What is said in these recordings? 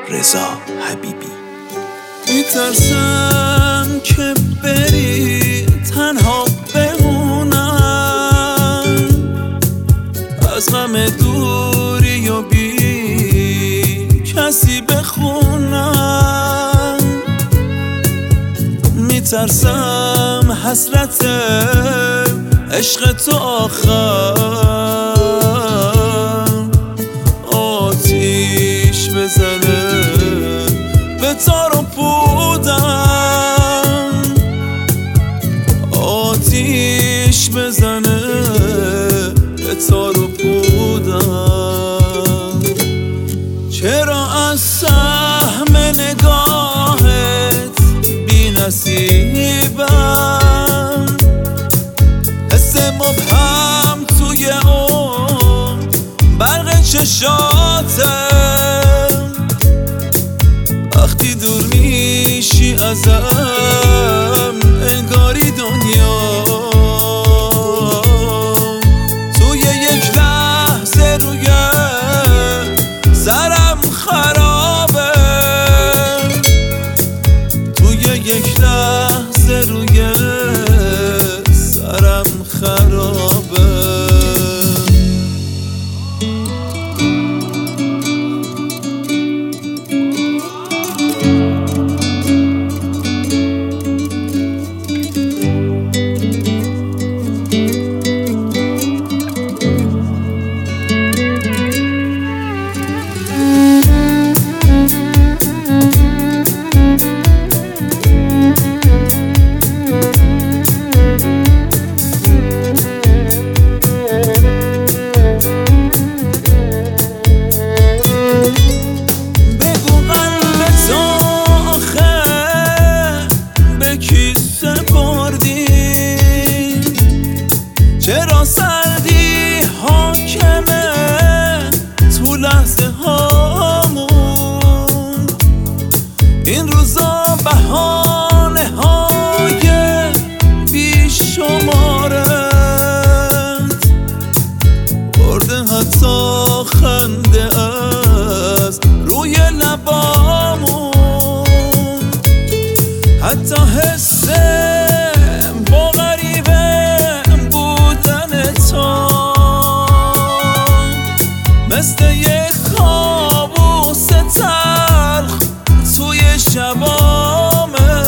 رضا حبیبی. میترسم که بری تنها بمونم، از غم دوری و بی کسی بخونم. میترسم حسرت عشق تو آخر آتیش بزنه به تار و پودم، آتیش بزنه به تار و پودم. چرا از سهم نگاهت بی نصیبم، حس مبهم توی اون برق چشاتم. وقتی دور میشی ازم انگاری دنیا توی یک لحظه روی سرم خرابه، توی یک لحظه روی سرم خرابه. چرا سردی حاکمه تو لحظه هامون، این روزا بهانه های بی شمارت برده حتی خنده از روی لبامون، حتی حس با غریبه بودن تو مثل یک کابوس تلخ توی شبامه.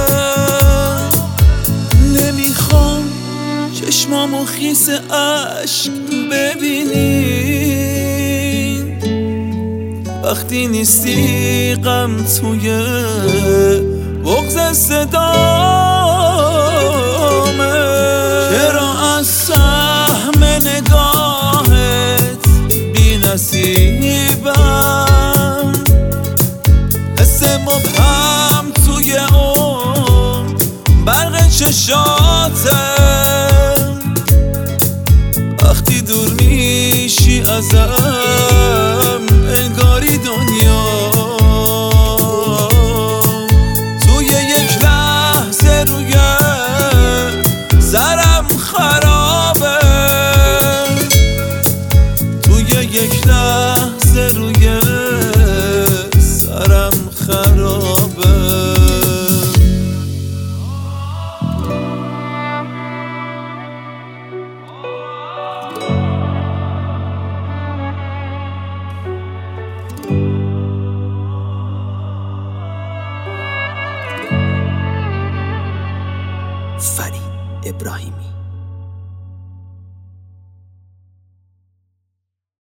نمیخوام چشمامو خیس عشق ببینی وقتی نیستی، غم توی بغض صدامه. چرا از سهم نگاهت بی نصیبم، حس مبهم توی اون برق چشاتم. وقتی دور میشی ازم انگاری دنیا توی یک لحظه روی سرم خرابه، توی یک لحظه روی سرم خرابه. فرید ابراهیمی.